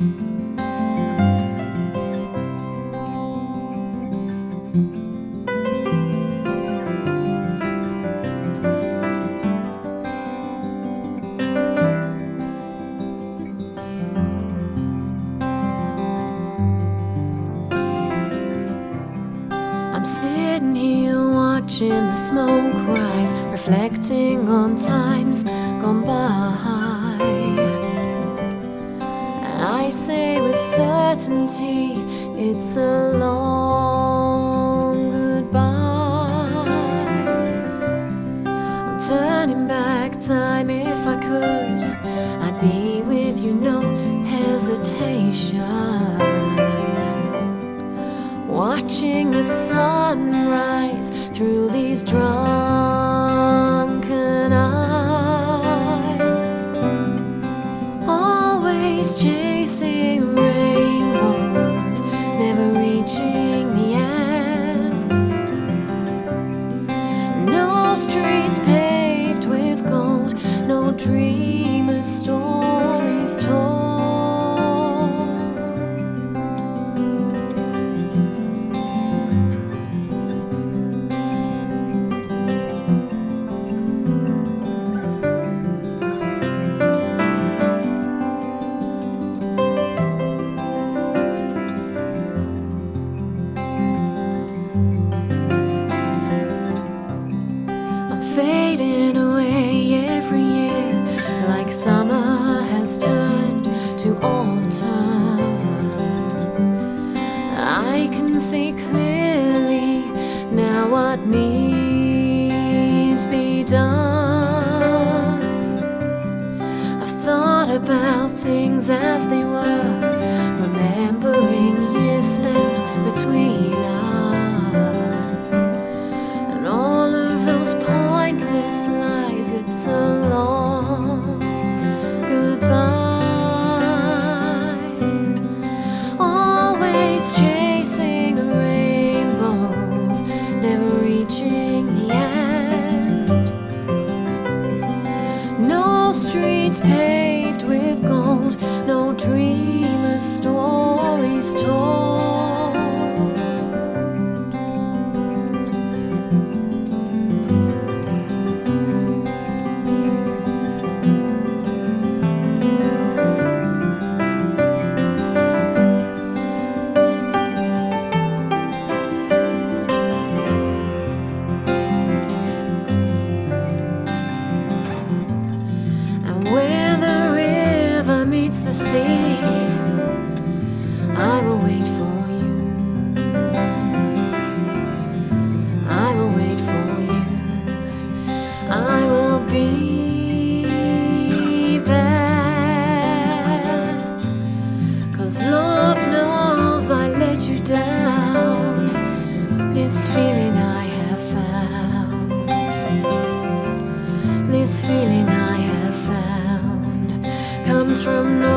I'm sitting here watching the smoke rise, reflecting on times gone by. And I say with certainty, it's a long goodbye. I'm turning back time. If I could, I'd be with you, no hesitation. Watching the sunrise through these drunken eyes, always chasing rainbows, never reaching the end. No streets paved with gold, no dreamer's stories told. Fading away every year, like summer has turned to autumn. I can see clearly now what needs be done. I've thought about things as they were, remembering years spent between us, and all of those pointless lies. It's a long goodbye, always chasing rainbows, never reaching the end. No streets paved with gold, no dreamer's stories told. Where the river meets the sea, I will wait for you. I will wait for you. I will be there. 'Cause Lord knows I let you down. This feeling I have found, this feeling I have found, comes from no